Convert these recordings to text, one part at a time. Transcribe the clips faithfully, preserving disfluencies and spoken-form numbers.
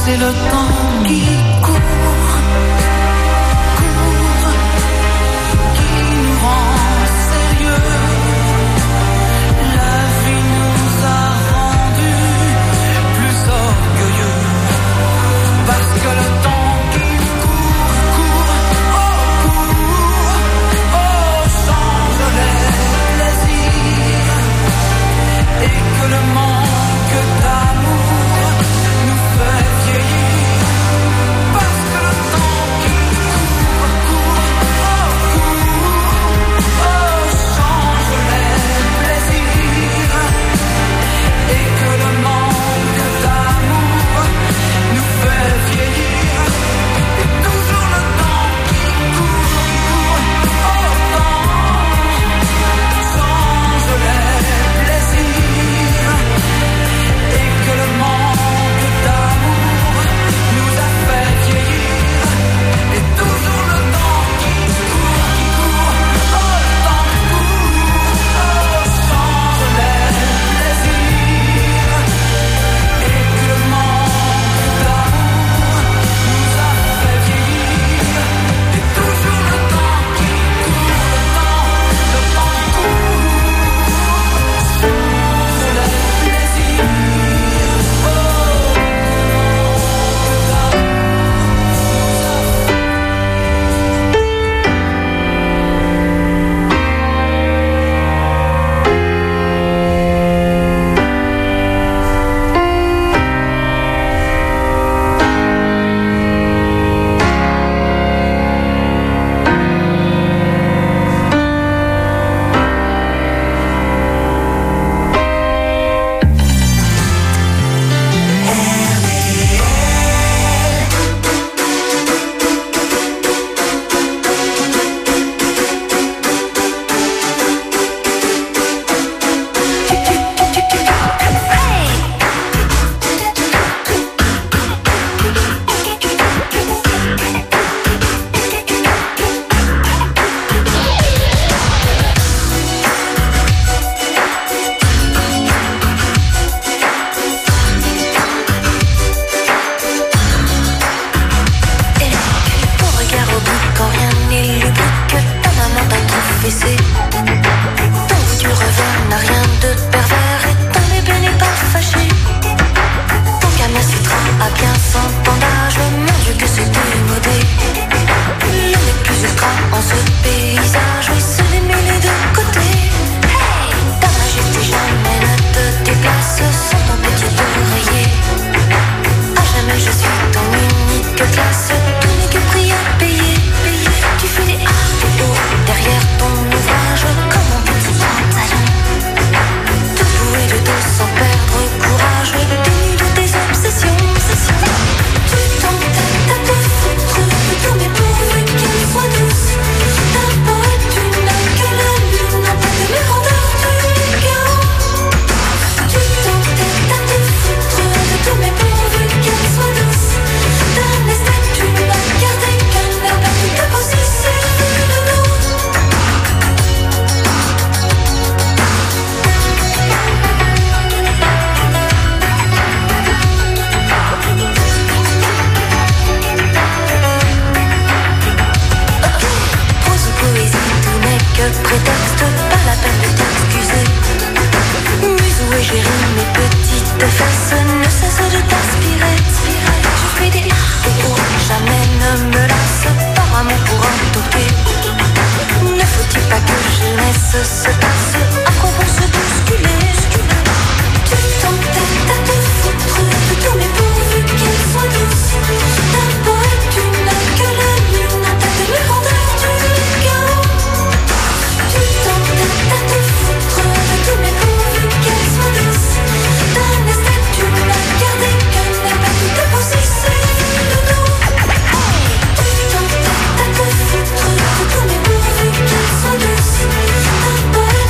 c'est le temps qui court, court, qui nous rend sérieux. La vie nous a rendus plus orgueilleux, parce que le temps qui court, court, oh court, oh change les plaisirs, et que le manque d'amour nous fait vieillir, parce que le temps qui court, court, oh court, oh change les plaisirs, et que le manque d'amour nous fait vieillir, et toujours le temps qui court, court, oh temps change les plaisirs, et que le manque d'amour nous a fait vieillir, et toujours le temps qui court, qui court, oh le temps court, oh change les plaisirs, et que le manque d'amour nous a fait vieillir, et toujours le temps qui court, le temps, le temps court, change les plaisirs, oh Bye.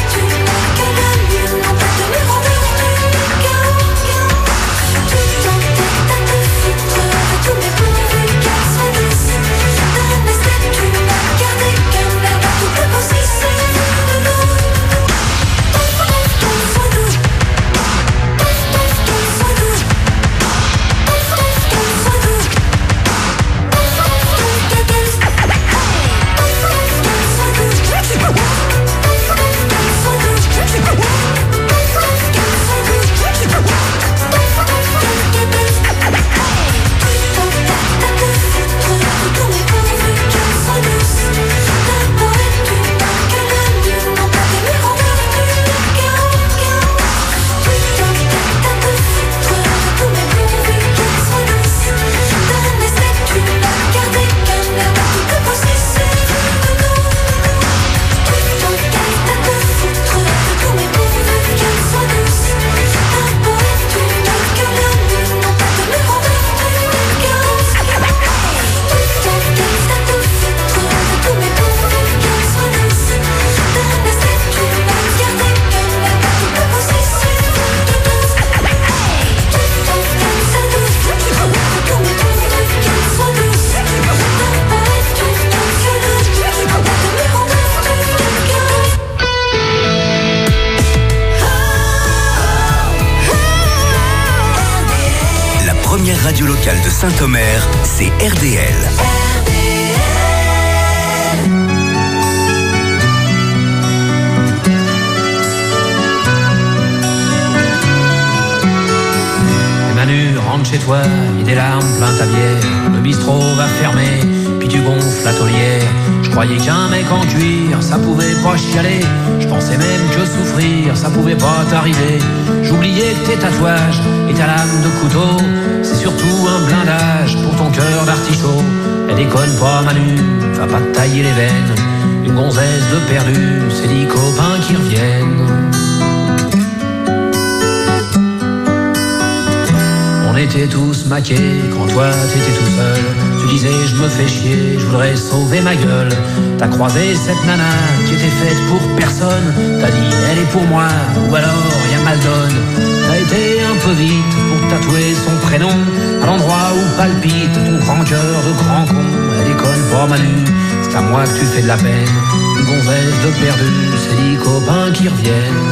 Saint-Omer, c'est R D L. Manu, rentre chez toi, et des larmes plein ta bière. Le bistrot va fermer, puis tu gonfles la taulière. Je croyais qu'un mec en cuir, ça pouvait pas chialer. Je pensais même que souffrir, ça pouvait pas t'arriver. J'oubliais que tes tatouages et ta lame de couteau, c'est surtout un blindage pour ton cœur d'artichaut. Elle déconne pas Manu, va pas te tailler les veines. Une gonzesse de perdu, c'est dix copains qui reviennent. On était tous maqués quand toi t'étais tout seul. Tu disais je me fais chier, je voudrais sauver ma gueule. T'as croisé cette nana qui était faite pour personne. T'as dit elle est pour moi ou alors y'a mal donne. T'as été un peu vite pour tatouer son prénom à l'endroit où palpite ton grand cœur de grand con. Elle déconne pas Manu, c'est à moi que tu fais de la peine. Une gonzesse de perdu, c'est dix copains qui reviennent.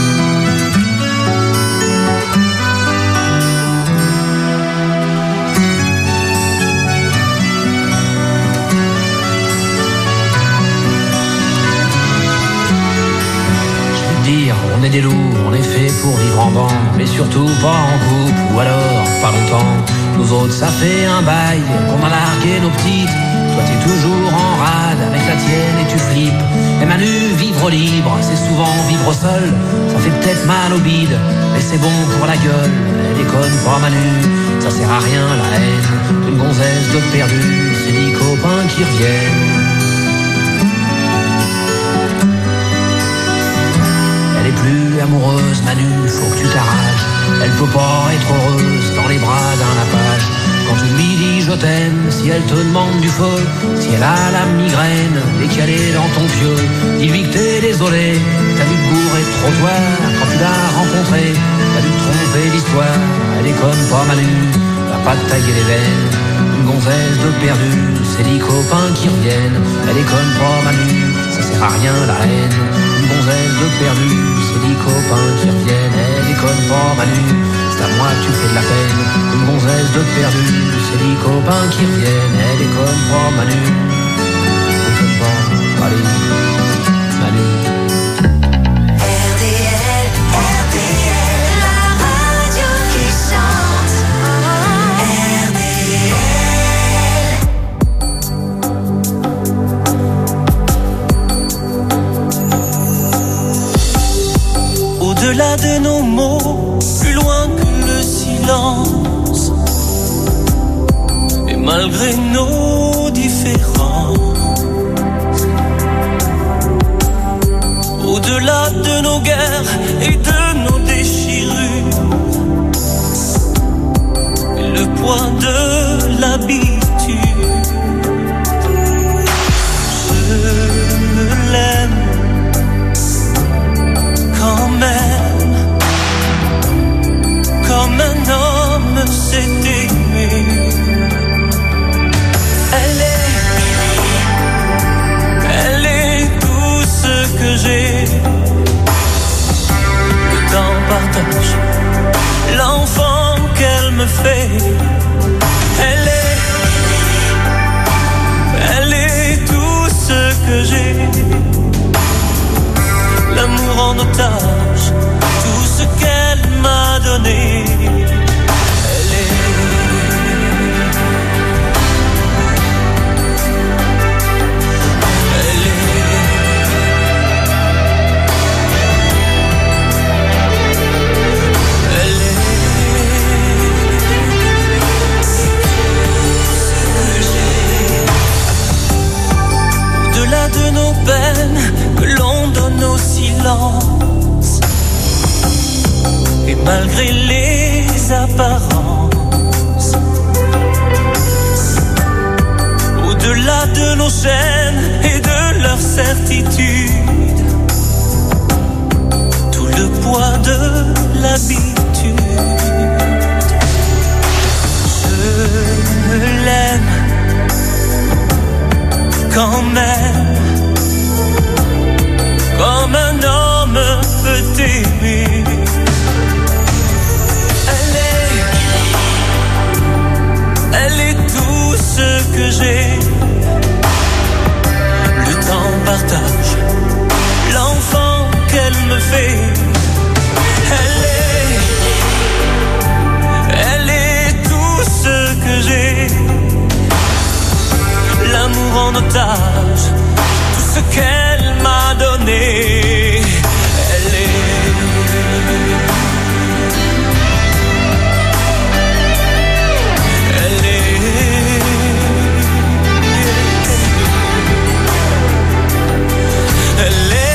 On est des loups, on est fait pour vivre en bande, mais surtout pas en couple, ou alors pas longtemps. Nous autres ça fait un bail qu'on a largué nos petites. Toi t'es toujours en rade avec la tienne et tu flippes. Et Manu, vivre libre, c'est souvent vivre seul. Ça fait peut-être mal au bide, mais c'est bon pour la gueule. Elle déconne pas Manu, ça sert à rien la haine. Une gonzesse de perdu, c'est dix copains qui reviennent. Elle est plus amoureuse, Manu, faut que tu t'arraches. Elle peut pas être heureuse dans les bras d'un apache. Quand tu lui dis je t'aime, si elle te demande du feu, si elle a la migraine et qu'elle est dans ton pieu, dis-lui que t'es désolé, t'as dû te gourer de trottoir quand tu l'as rencontrée. T'as dû te tromper d'histoire, elle déconne pas Manu, va pas te tailler les veines. Une gonzesse de perdu, c'est dix copains qui reviennent. Elle déconne pas Manu, ça sert à rien la haine. Une gonzesse de perdu, c'est dix copains qui reviennent. Elle déconne pas Manu, c'est à moi que tu fais de la peine. Une gonzesse de perdu, c'est dix copains qui reviennent. Elle déconne pas Manu, déconne pas, allez, Manu. R D L, R D L, la radio qui chante. R D L. Au-delà de nos mots, plus loin que le silence, et malgré nos différences, au-delà de nos guerres et de nos déchirures, et le poids de l'habitude, je l'aime quand même, comme un homme s'est aimé. Elle est, elle est tout ce que j'ai. Le temps partage l'enfant qu'elle me fait. Elle est, elle est tout ce que j'ai. L'amour en otage, tout ce qu'elle m'a donné. Elle est, elle est, elle est. Au-delà de nos peines, que l'on donne au silence, et malgré les apparences, au-delà de nos chaînes et de leur certitude, tout le poids de l'habitude, je l'aime quand même, comme un homme peut aimer. Elle est, que j'ai. Le temps partage l'enfant qu'elle me fait. Elle est, elle est tout ce que j'ai. L'amour en otage, tout ce qu'elle m'a donné. Elle est, elle est, elle est.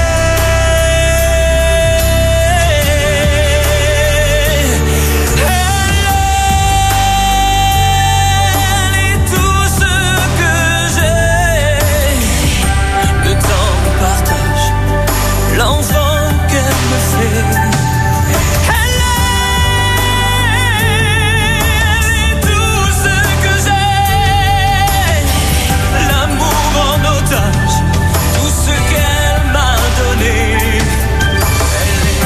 L'enfant qu'elle me fait. Elle est tout ce que j'ai. L'amour en otage, tout ce qu'elle m'a donné. Elle est,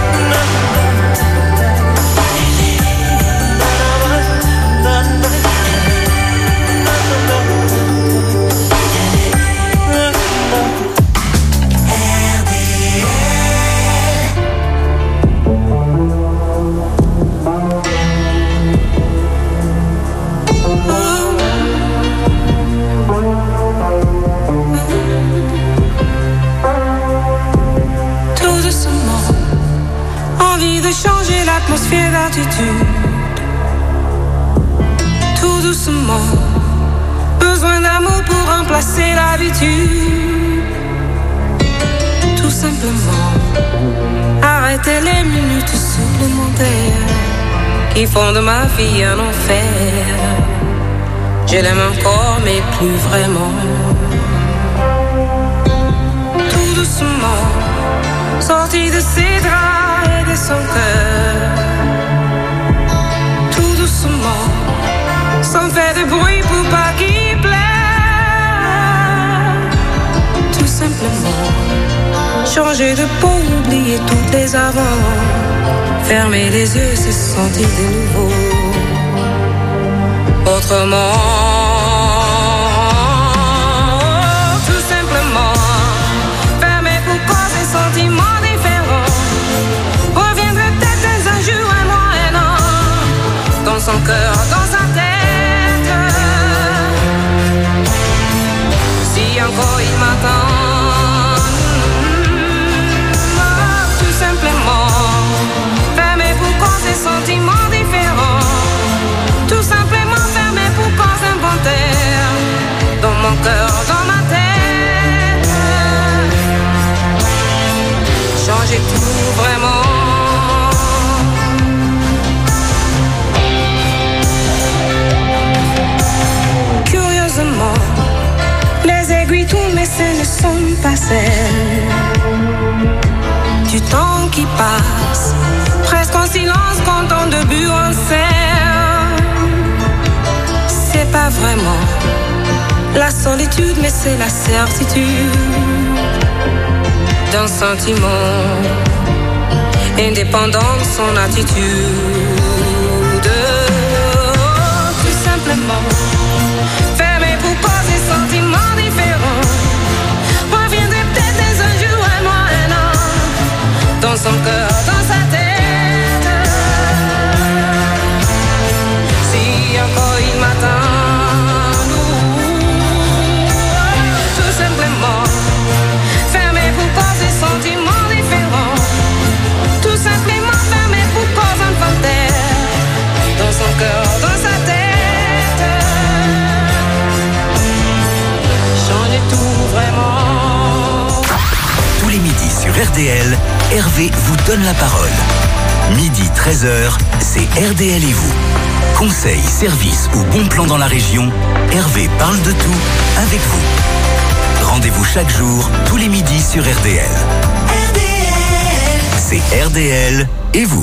changer l'atmosphère d'attitude. Tout doucement, besoin d'amour pour remplacer l'habitude. Tout simplement, arrêter les minutes supplémentaires qui font de ma vie un enfer. Je l'aime encore mais plus vraiment. Tout doucement, sorti de ses draps et de son cœur. Tout doucement, sans faire de bruit pour pas qu'il pleure. Tout simplement, changer de peau, oublier toutes les avant. Fermer les yeux, se sentir de nouveau. Autrement, tout simplement, fermer pour cause des sentiments différents. Reviendrait peut-être un jour, un mois, un an, dans son cœur, dans sa tête. Si encore il m'attend, tout simplement, fermer pour cause des sentiments différents. Tout simplement fermé pour cause inventaire. Dans mon cœur, dans ma tête. Changer tout vraiment. Curieusement, les aiguilles tournent mais ce ne sont pas celles du temps qui passe. Presque en silence quand on début en serre. C'est pas vraiment la solitude, mais c'est la certitude d'un sentiment indépendant de son attitude. Tout simplement, fermé pour cause des sentiments différents. Reviendrait peut-être des un jour, un mois, un an, dans son cœur, dans sa tête. Si encore il m'attend. Sentiments différents, tout simplement fermé pour cause inventaire, dans son cœur, dans sa tête. Changer tout vraiment. Tous les midis sur R D L, Hervé vous donne la parole. Midi treize heures, c'est R D L et vous. Conseils, services ou bons plans dans la région, Hervé parle de tout avec vous. Rendez-vous chaque jour, tous les midis sur R D L. R D L. C'est R D L et vous.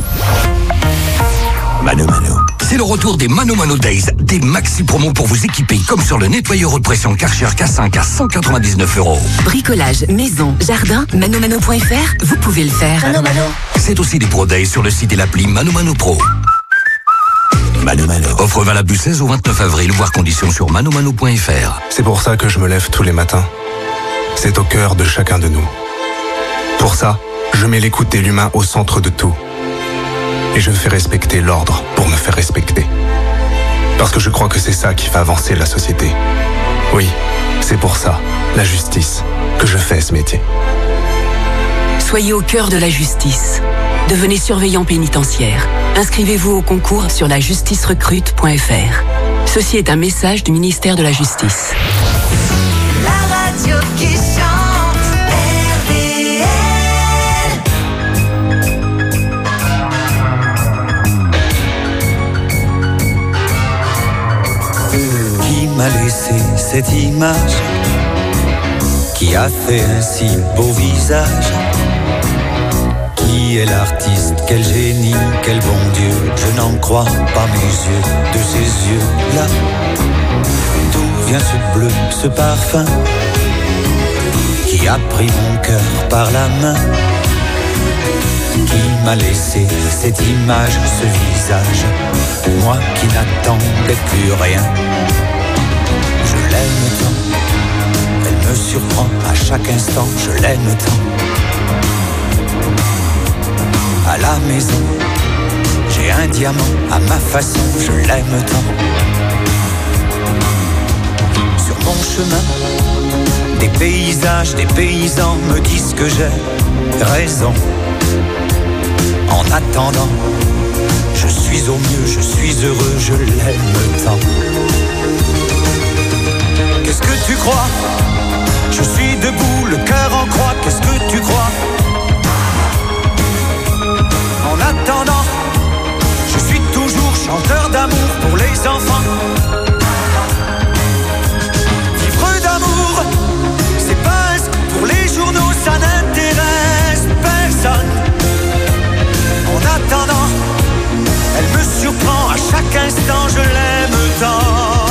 Mano Mano. C'est le retour des Mano Mano Days, des maxi promos pour vous équiper comme sur le nettoyeur haute pression Karcher K cinq à cent quatre-vingt-dix-neuf euros. Bricolage, maison, jardin, manomano point f r, vous pouvez le faire. Mano Mano. C'est aussi des Pro Days sur le site et l'appli Mano Mano Pro. Mano Mano. Offre valable du seize au vingt-neuf avril, voire conditions sur manomano point f r. C'est pour ça que je me lève tous les matins. C'est au cœur de chacun de nous. Pour ça, je mets l'écoute de l'humain au centre de tout. Et je fais respecter l'ordre pour me faire respecter. Parce que je crois que c'est ça qui fait avancer la société. Oui, c'est pour ça, la justice, que je fais ce métier. Soyez au cœur de la justice. Devenez surveillant pénitentiaire. Inscrivez-vous au concours sur la justice recrute point f r. Ceci est un message du ministère de la Justice. La radio qui chante, R D L. Qui m'a laissé cette image, qui a fait un si beau visage? Qui est l'artiste? Quel génie, quel bon Dieu? Je n'en crois pas mes yeux, de ces yeux-là. D'où vient ce bleu, ce parfum qui a pris mon cœur par la main? Qui m'a laissé cette image, ce visage, moi qui n'attendais plus rien? Je l'aime tant, elle me surprend à chaque instant, je l'aime tant. À la maison, j'ai un diamant à ma façon, je l'aime tant. Sur mon chemin, des paysages, des paysans me disent que j'ai raison. En attendant, je suis au mieux, je suis heureux, je l'aime tant. Qu'est-ce que tu crois? Je suis debout, le cœur en croix, qu'est-ce que tu crois? En attendant, je suis toujours chanteur d'amour pour les enfants. Vivre d'amour, c'est pas un scoop pour les journaux, ça n'intéresse personne. En attendant, elle me surprend à chaque instant, je l'aime tant.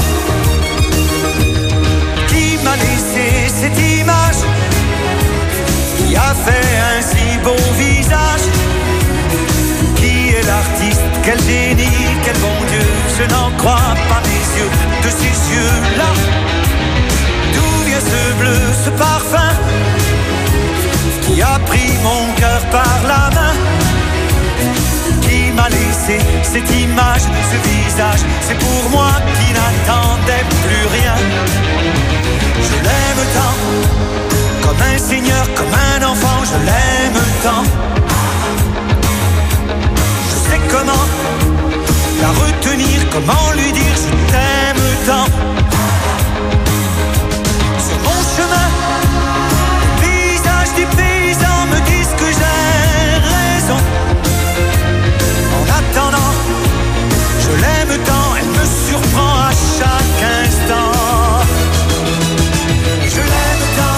Qui m'a laissé cette image, qui a fait un si beau visage? Qui est l'artiste? Quel génie, quel bon Dieu? Je n'en crois pas mes yeux, de ces yeux-là. D'où vient ce bleu, ce parfum qui a pris mon cœur par la main? Qui m'a laissé cette image, ce visage? C'est pour moi qui n'attendais plus rien. Je l'aime tant, comme un seigneur, comme un enfant, je l'aime tant. Comment la retenir, comment lui dire je t'aime tant? Sur mon chemin, les visages des paysans me disent que j'ai raison. En attendant, je l'aime tant, elle me surprend à chaque instant. Je l'aime tant.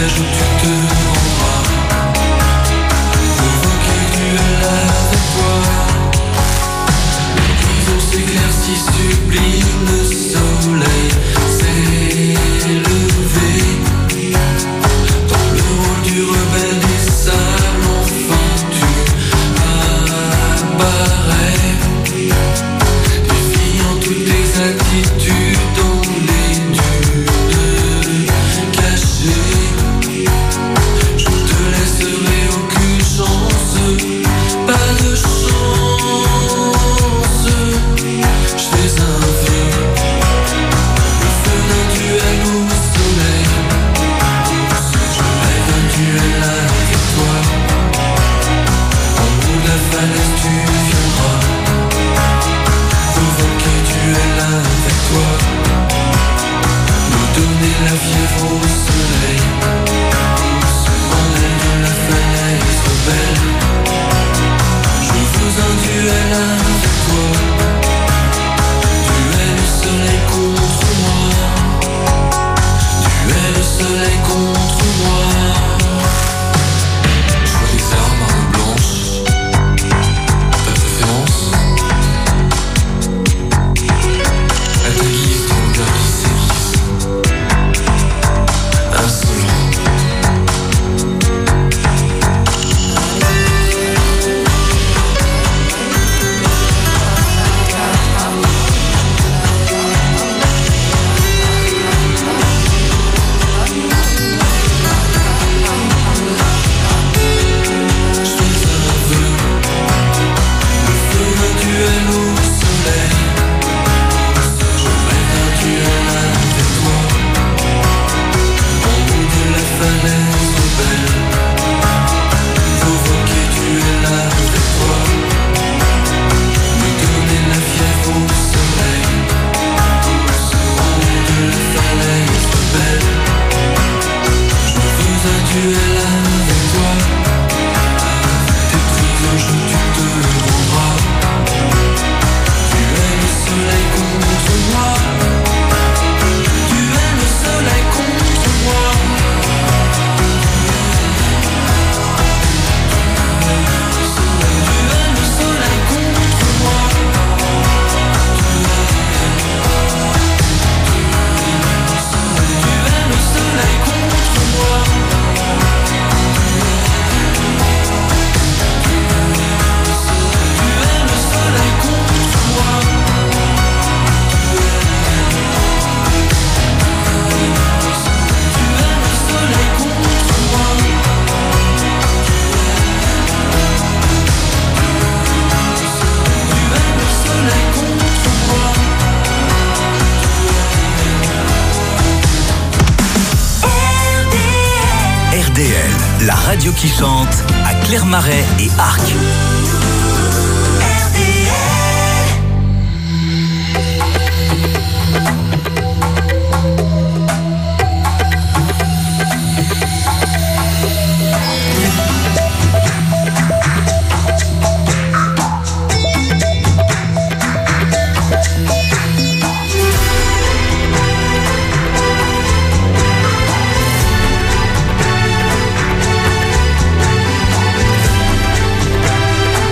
triage où tu te rendras. Provoquer duel avec toi. L'horizon s'éclaircit sublime, le soleil s'est levé. Dans le rôle du rebelle des sables, enfin tu apparais. Défiant toutes tes attitudes dans les dunes cachées. Je te laisserai aucune chance, pas de chance. Je fais un vœu, le feu d'un duel au soleil. Je rêve d'un duel avec toi. En haut de la falaise tu viendras. Provoquer duel avec toi. Nous donner la fièvre au soleil. En haut de la falaise rebelle. Je veux un duel avec toi. Duel au soleil contre moi. Duel au soleil contre moi. Je vois des armes, armes blanches. Ta préférence? À ta guise, ton regard qui s'aiguise. Insolent. Je fais un vœu, le feu d'un duel au soleil. Je rêve d'un duel avec toi. En haut de la falaise rebelle. Provoquer duel avec toi. Me donner la fièvre au soleil. En haut de la falaise rebelle. Je veux un duel avec toi. Tes prisons je tu te rendras. Duel au soleil contre moi. Duel au soleil contre moi. Duel au soleil contre moi. Duel au soleil contre moi. Duel au soleil contre moi. Duel au soleil contre moi. Duel au soleil contre moi. R D L, la radio qui chante à Clermarais et Arc. R D L. Duel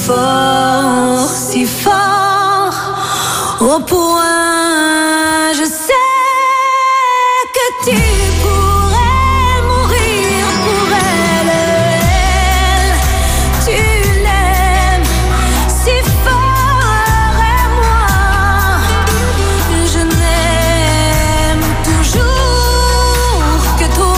fort, si fort, au point, je sais que tu pourrais mourir pour elle. Elle, tu l'aimes si fort et moi, je n'aime toujours que toi.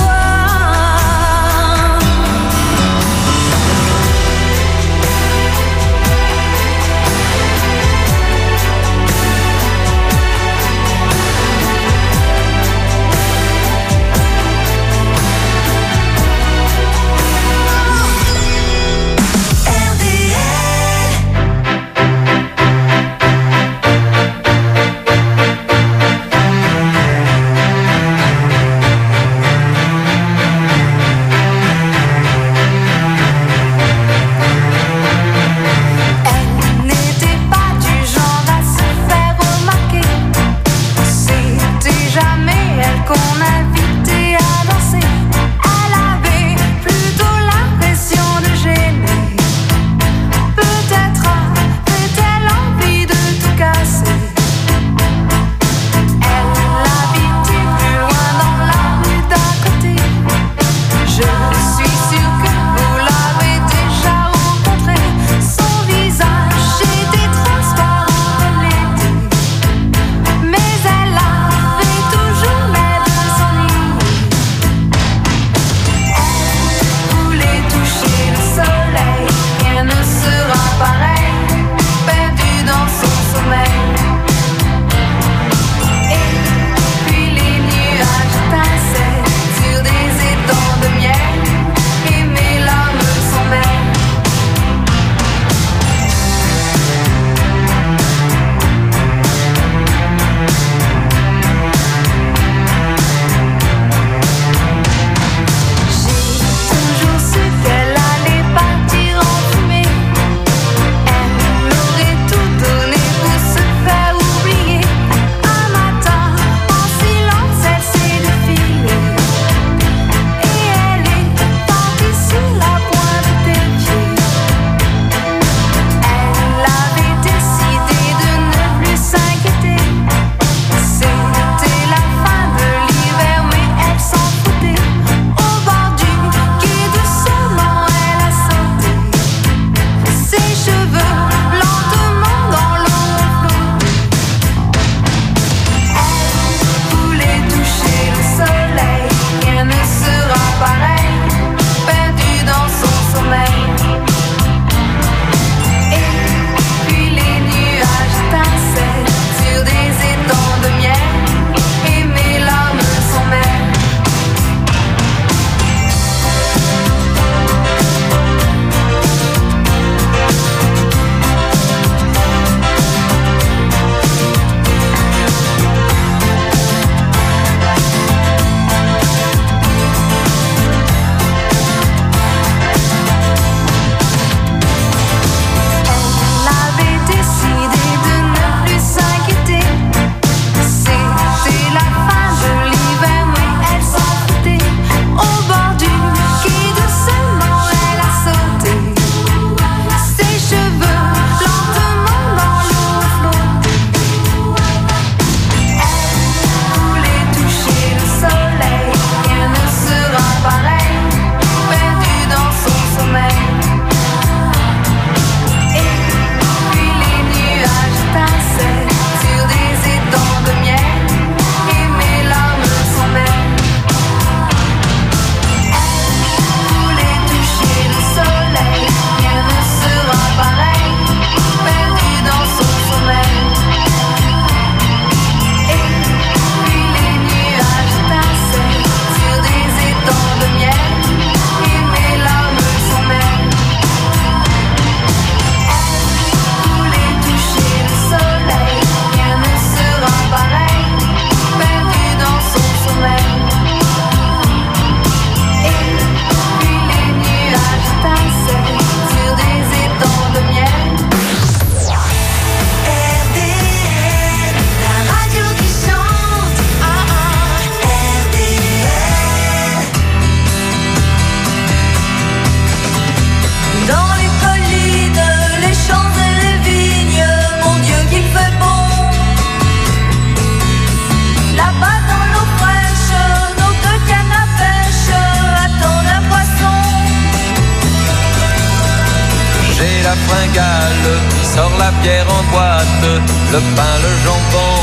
la fringale, sort la bière en boîte, le pain, le jambon.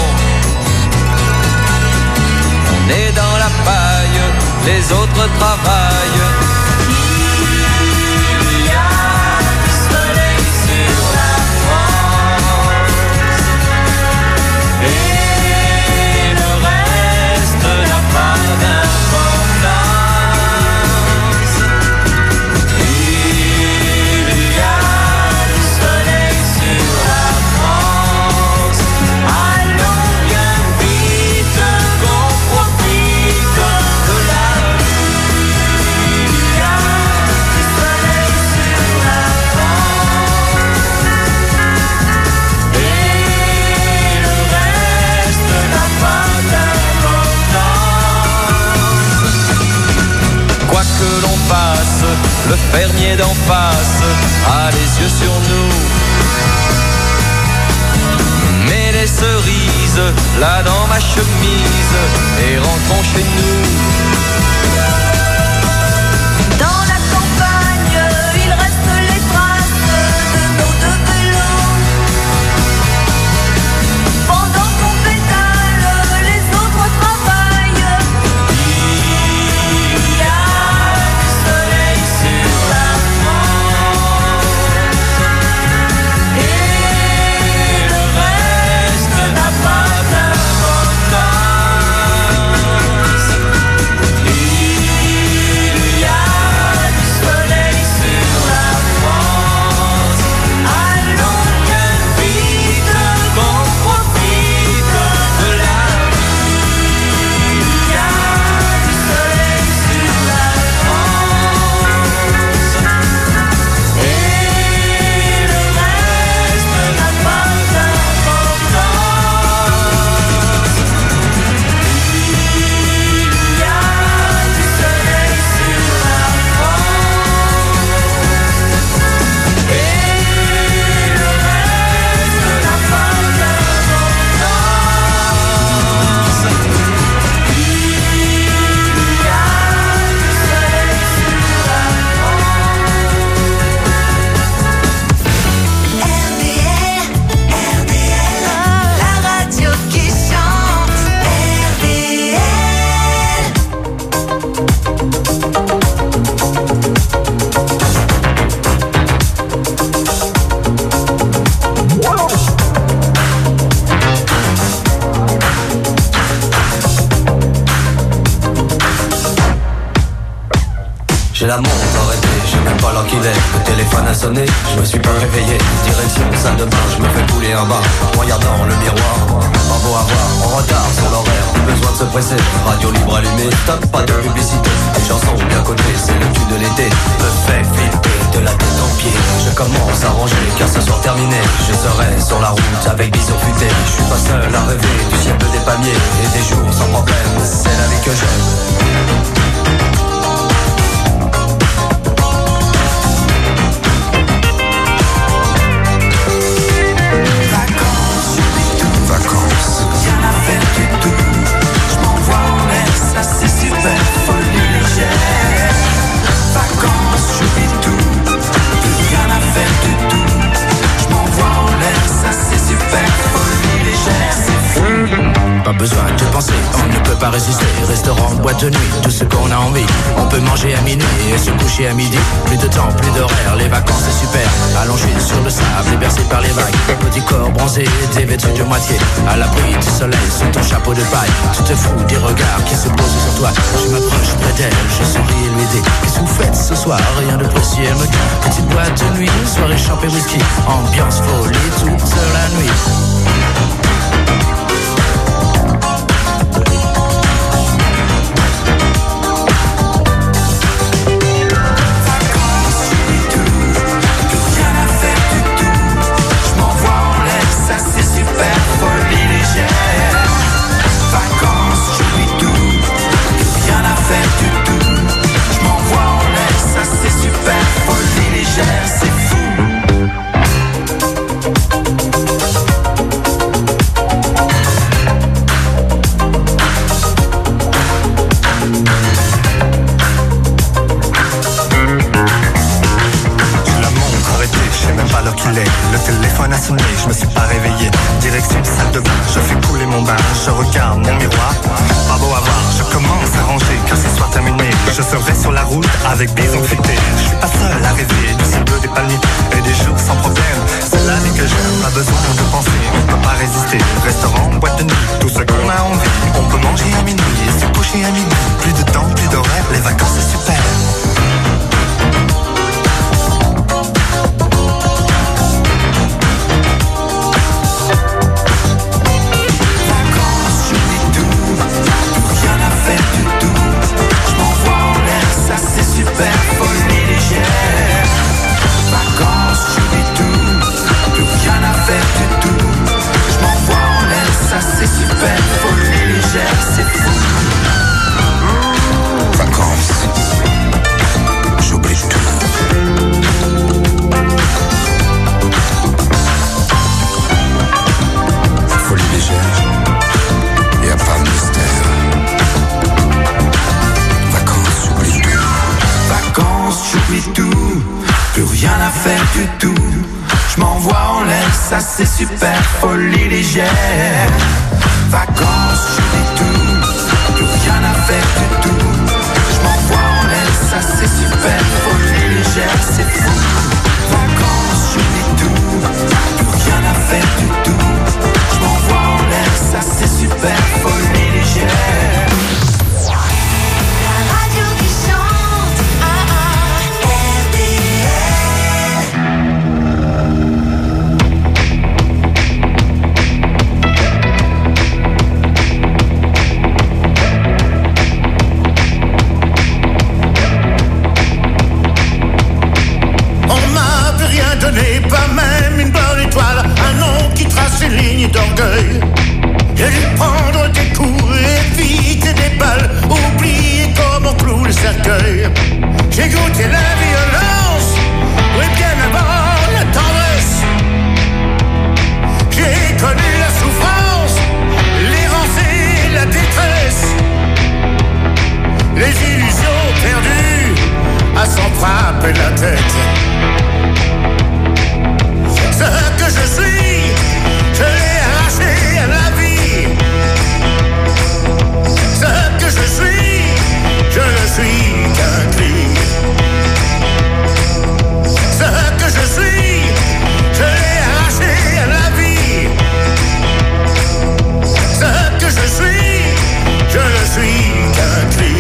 On est dans la paille, les autres travaillent. Il y a du soleil sur la France et le reste n'a pas d'importance. Il y a du soleil sur la France. Allons bien vite qu'on profite de la vie. Il y a du soleil sur la France et le reste n'a pas d'importance. Quoi que l'on fasse, le fermier d'en face a les yeux sur nous. Mets les cerises là dans ma chemise et rentrons chez nous. Dans la campagne, il reste les traces de nos deux vélos. Pendant qu'on pédale, les autres travaillent. Il y a du soleil sur la France et le reste n'a pas d'importance. Il y a du soleil sur la France. Allons bien vite qu'on profite de la vie. Il y a du soleil sur la France et le reste n'a pas d'importance. Il y a du soleil sur la France et le reste n'a pas d'importance. Il y a du J'ai la montre arrêtée, je sais même pas l'heure qu'il est. Le téléphone a sonné, je me suis pas réveillé. Direction salle de bain, je me fais couler un bain. Regardant le miroir, pas beau à voir. En retard sur l'horaire, plus besoin de se presser. Radio libre allumée, stop, pas de publicité. Les chansons bien cotées, c'est le tube de l'été. Me fait flipper de la tête aux pieds. Je commence à ranger car ce soir terminé. Je serai sur la route avec bison futé. Je suis pas seul à rêver du ciel des palmiers et des jours sans problème. C'est la vie que j'aime. Pas besoin de penser, on ne peut pas résister. Restaurant, boîte de nuit, tout ce qu'on a envie. On peut manger à minuit et se coucher à midi. Plus de temps, plus d'horaire, les vacances c'est super. Allongé sur le sable et bercé par les vagues. Petit corps bronzé, dévêtu de moitié. À l'abri du soleil, sous ton chapeau de paille. Tu te fous des regards qui se posent sur toi. Je m'approche près d'elle, je souris et lui dis: qu'est-ce que vous faites ce soir? Rien de précis, elle me dit: petite boîte de nuit, soirée champée whisky. Ambiance folie toute la nuit. C'est fou. coulait, le téléphone a sonné, je me suis pas réveillé. Direction salle de bain, je fais couler mon bain, je regarde mon miroir. Pas beau à voir, je commence à ranger, que ce soit terminé. Je serai sur la route avec bison fêté. Je suis pas seul à rêver du ciel bleu des palmiers et des jours sans problème. C'est la vie que j'aime, pas besoin de penser, on peut pas résister. Restaurant, boîte de nuit, tout ce qu'on a envie. On peut manger à minuit et se coucher à midi. Plus de temps, plus d'horaire, les vacances c'est super. Super folie légère. Vacances, je vais tout, plus rien à faire du tout. Je m'envoie en l'air, ça c'est super folie légère, c'est fou. Vacances, j'oublie tout. Folie légère, y a pas de mystère. Vacances, j'oublie tout, plus rien à faire du tout. Je m'envoie en l'air, ça c'est super folie légère. Vacances, j'oublie tout, plus rien à faire du tout. Je m'envoie en l'air, ça c'est super folie légère, c'est fou. Vacances, j'oublie tout, plus rien à faire du tout. Je m'envoie en l'air, ça c'est super folie légère. Pas même une bonne étoile, un nom qui trace une ligne d'orgueil. J'ai dû prendre des coups, éviter des balles, oublier comment cloue le cercueil. J'ai goûté la violence, oui bien avant la tendresse. J'ai connu la souffrance, l'errance et la détresse. Les illusions perdues à s'en frapper la tête. Ce que je suis, je l'ai arraché à la vie. Ce que je suis, je ne suis qu'un cri. Ce que je suis, je l'ai arraché à la vie. Ce que je suis, je ne suis qu'un cri.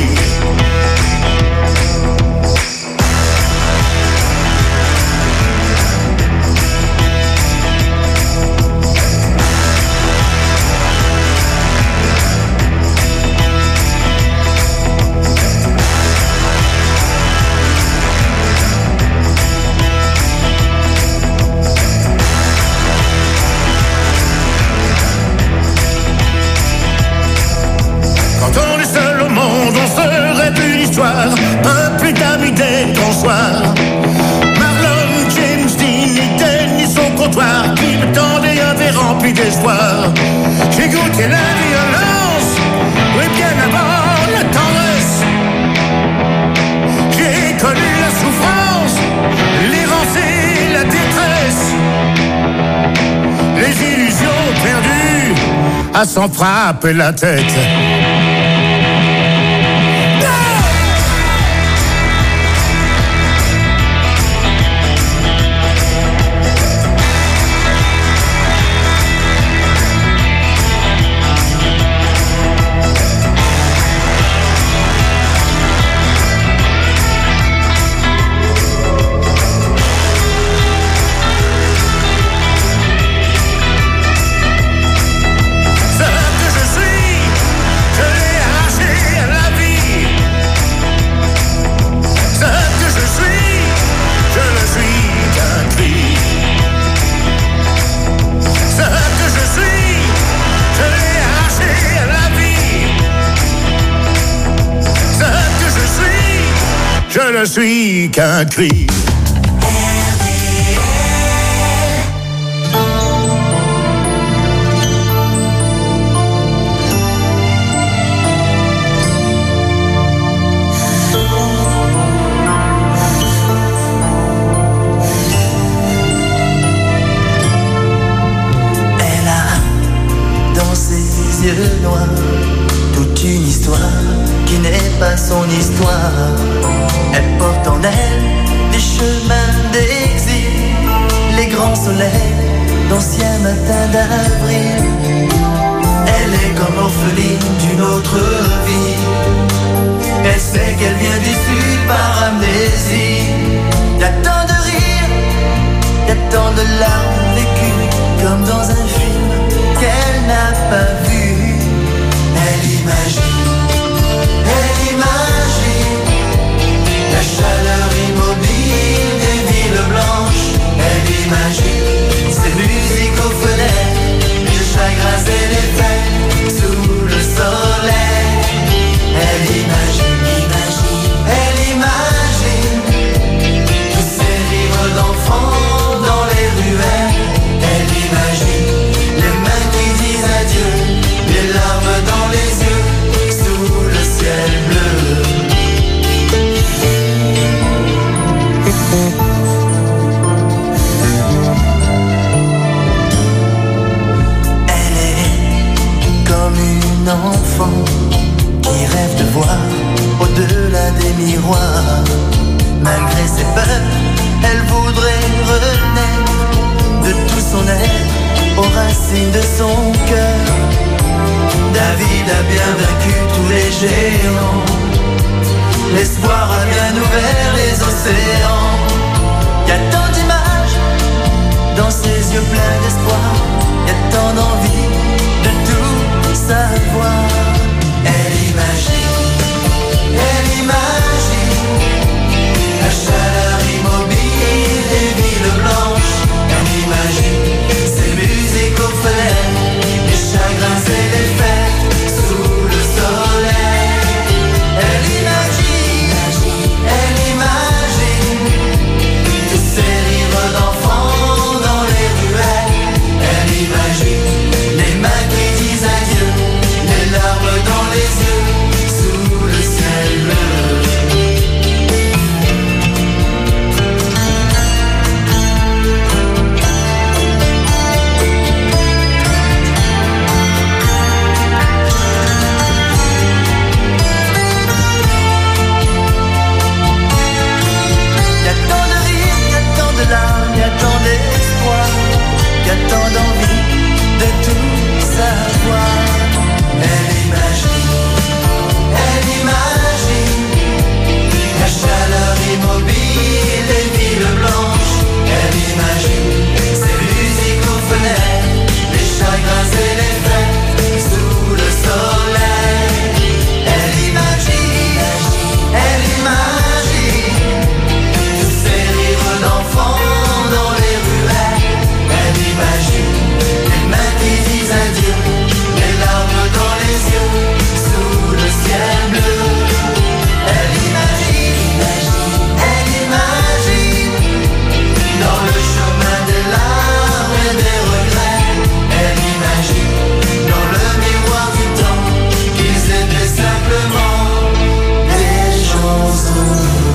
Un plus d'amitié qu'on soit. Marlon, James Dean et Denis au comptoir qui me tendaient un verre rempli d'espoir. J'ai goûté la violence, oui bien avant la tendresse. J'ai connu la souffrance, l'errance et la détresse. Les illusions perdues à s'en frapper la tête. Je ne suis qu'un cri. son histoire. Elle porte en elle des chemins d'exil, les grands soleils d'anciens matins d'avril. Elle est comme orpheline d'une autre vie. Elle sait qu'elle vient du sud par amnésie. Y'a tant de rires, y'a tant de larmes vécues, comme dans un film qu'elle n'a pas vu. Elle imagine, elle imagine la chaleur immobile des villes blanches. Elle imagine ces musiques aux fenêtres, les chagrins et les fêtes sous le soleil. Elle imagine, imagine, elle imagine tous ces rires d'enfants dans les ruelles. Elle imagine les mains qui disent adieu, les larmes dans les yeux sous le ciel bleu. Elle est comme une enfant qui rêve de voir au-delà des miroirs. Malgré ses peurs, elle voudrait renaître de tout son être aux racines de son cœur. David a bien vaincu tous les géants. L'espoir a bien ouvert les océans. Y a tant d'images dans ses yeux pleins d'espoir. Y a tant d'envie de tout savoir. Elle imagine, elle imagine la chaleur immobile des villes blanches. Elle imagine ces musiques aux fenêtres, les chagrins et les fêtes sous le soleil. Elle imagine, elle imagine tous ces rires d'enfants dans les ruelles. Elle imagine les mains qui disent adieu, les larmes dans les yeux sous le ciel bleu. Y a tant de rires, y a tant de larmes, y a tant d'espoir, y a tant d'envie de tout savoir. Elle imagine, elle imagine la chaleur immobile des villes blanches. Elle imagine ces musiques aux fenêtres, les chagrins et les fêtes sous le soleil. Elle imagine, elle imagine tous ces rires d'enfants dans les ruelles. Elle imagine les mains qui disent adieu, les larmes dans les yeux sous le ciel bleu. Elle imagine, elle imagine dans le chemin des larmes et des regrets. Elle imagine dans le miroir du temps qu'ils étaient simplement des gens heureux.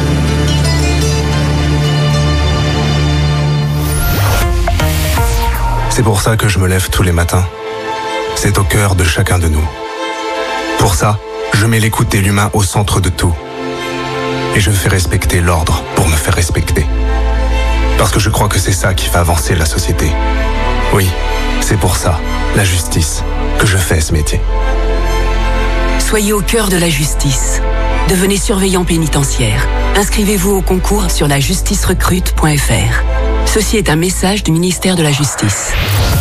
C'est pour ça que je me lève tous les matins. C'est au cœur de chacun de nous. Pour ça, je mets l'écoute et l'humain au centre de tout. Et je fais respecter l'ordre pour me faire respecter. Parce que je crois que c'est ça qui fait avancer la société. Oui, c'est pour ça, la justice, que je fais ce métier. Soyez au cœur de la justice. Devenez surveillant pénitentiaire. Inscrivez-vous au concours sur la justice recrute point f r. Ceci est un message du ministère de la Justice.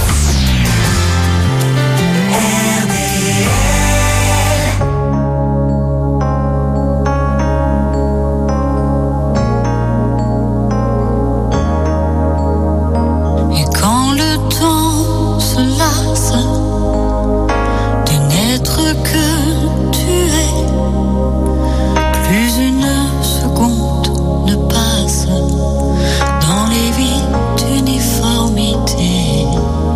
Et quand le temps se lasse de n'être que tu es, plus une seconde ne passe dans les vies d'uniformité.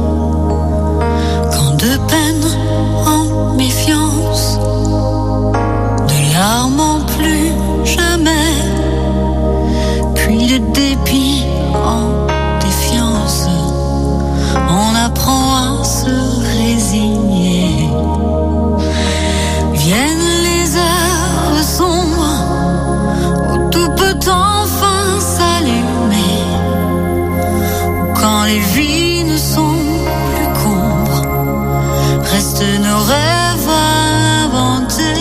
quand les vies ne sont plus qu'ombre, restent nos rêves inventés.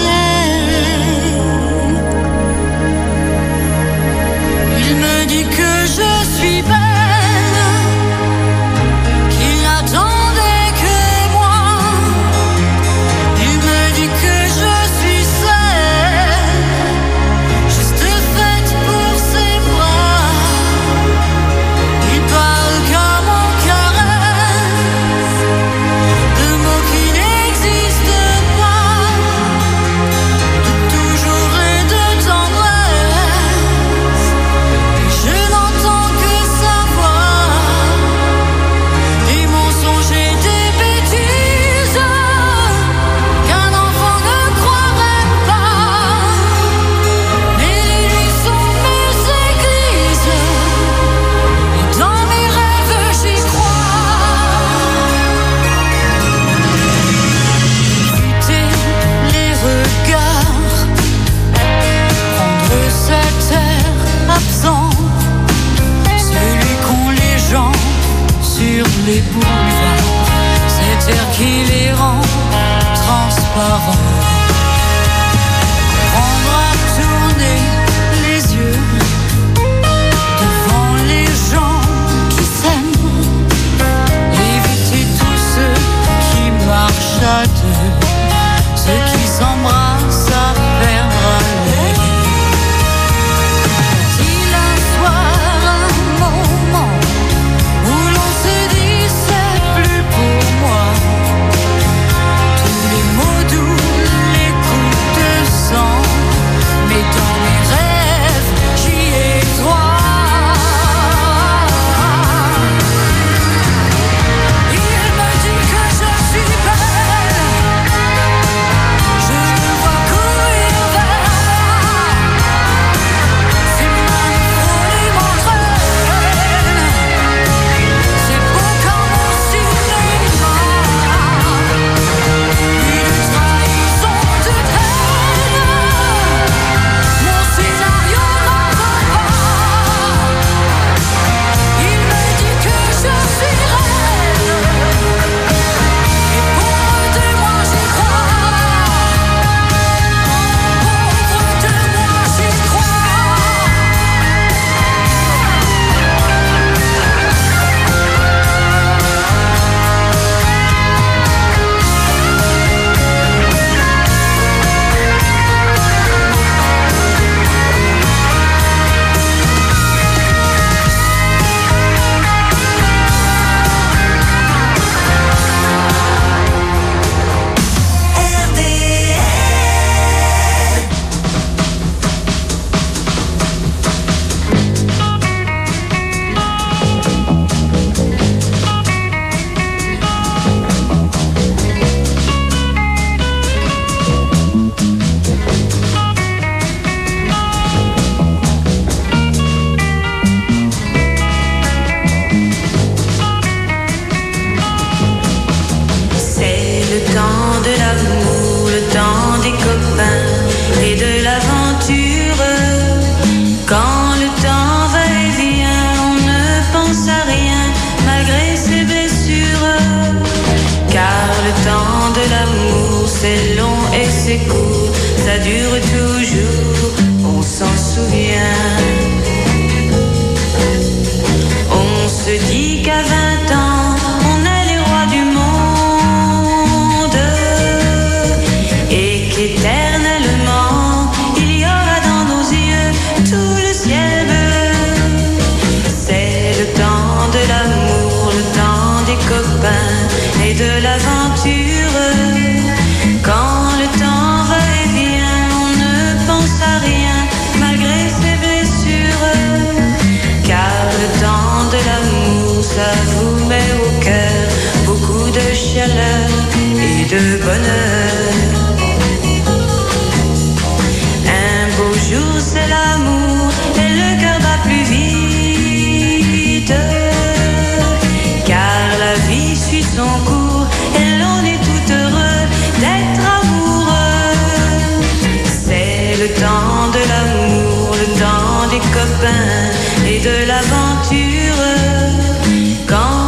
Il me dit que je suis belle, qu'il n'attendait que moi. Il me dit que je suis celle, juste faite pour ses bras. Il parle comme en caresse, de mots qui n'existent pas, de toujours et de tendresse. Et je n'entends que sa voix, des mensonges et des bêtises qu'un enfant ne croirait pas. Mais les nuits sont mes églises, et dans mes rêves j'y crois. Fuiter les regards, prendre cet air absent, celui qu'ont les gens sur les boulevards, cet air qui les rend transparents. Apprendre à tourner les yeux devant les gens qui s'aiment, éviter tous ceux qui marchent à deux, ceux qui s'embrassent à perdre haleine. Il un soir un moment où l'on se dit c'est plus pour moi, tous les mots doux, les coups de sang, mais dans mes rêves j'y ai droit. Il me dit que je suis belle, je le vois courir vers moi. Ses mains frôlées m'entraînent, c'est beau comme au cinéma. Une trahison de haine, mon scénario n'en veut pas. Il me dit que je suis reine, et pauvre de moi j'y crois. Pauvre de moi j'y crois. C'est le temps de l'amour, le temps des copains et de l'aventure. Quand le temps va et vient, on ne pense à rien malgré ses blessures. Car le temps de l'amour, c'est long et c'est court, ça dure toujours, on s'en souvient. On se dit qu'à vingt ans, on est les rois du monde, et qu'éternellement, il y aura dans nos yeux tout le ciel bleu. C'est le temps de l'amour, le temps des copains et de l'aventure. Quand le temps va et vient, on ne pense à rien malgré ses blessures. Car le temps de l'amour, ça vous met au cœur beaucoup de chaleur et de bonheur. Un beau jour, c'est l'amour et le cœur bat plus vite. Car la vie suit son cours et l'on est tout heureux d'être amoureux. C'est le temps de l'amour, le temps des copains et de l'aventure. Quand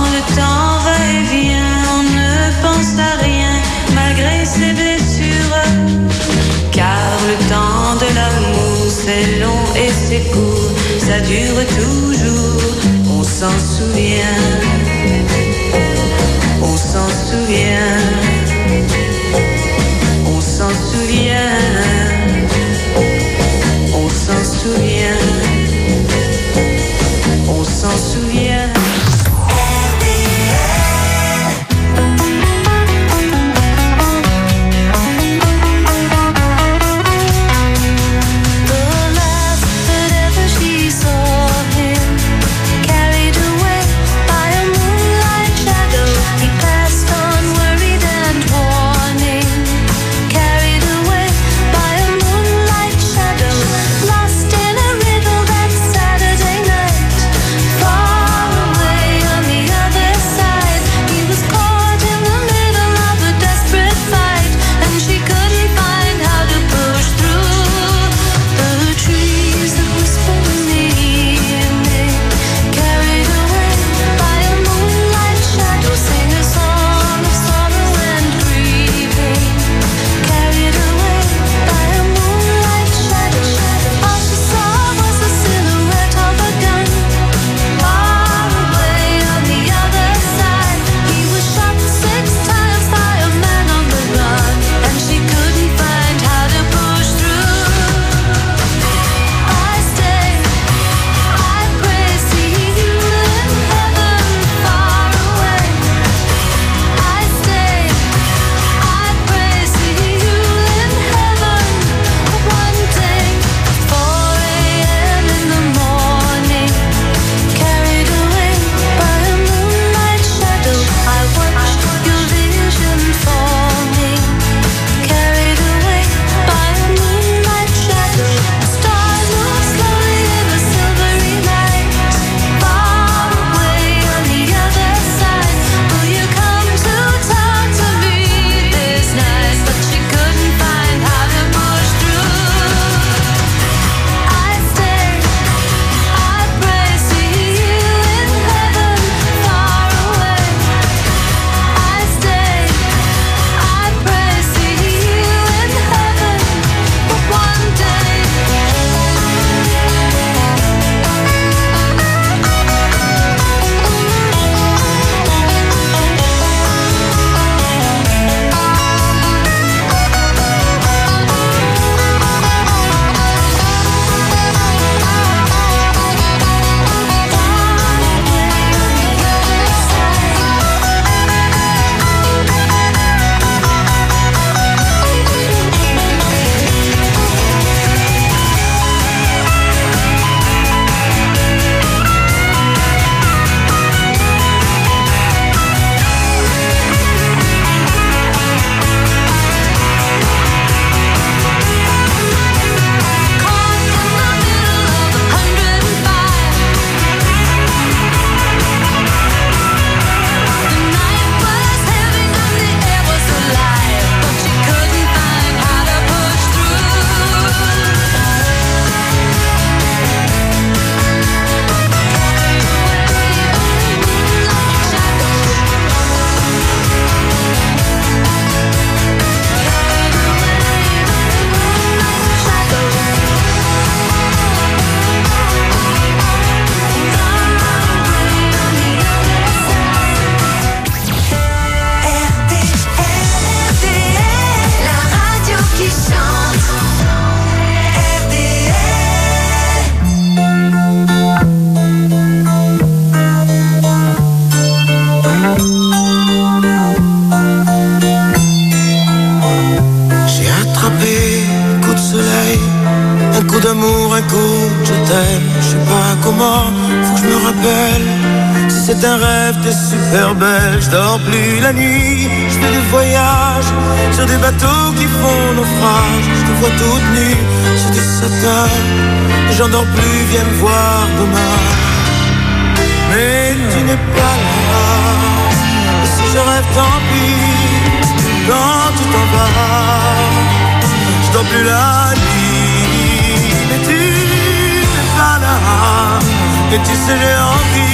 C'est un rêve, t'es super belle, je dors plus la nuit. Je fais des voyages sur des bateaux qui font naufrage. Je te vois toute nue sur des satins. J'en dors plus, viens me voir demain. Mais tu n'es pas là. Et si je rêve, tant pis. Quand tu t'en vas, je dors plus la nuit. Mais tu n'es pas là. Et tu sais, j'ai envie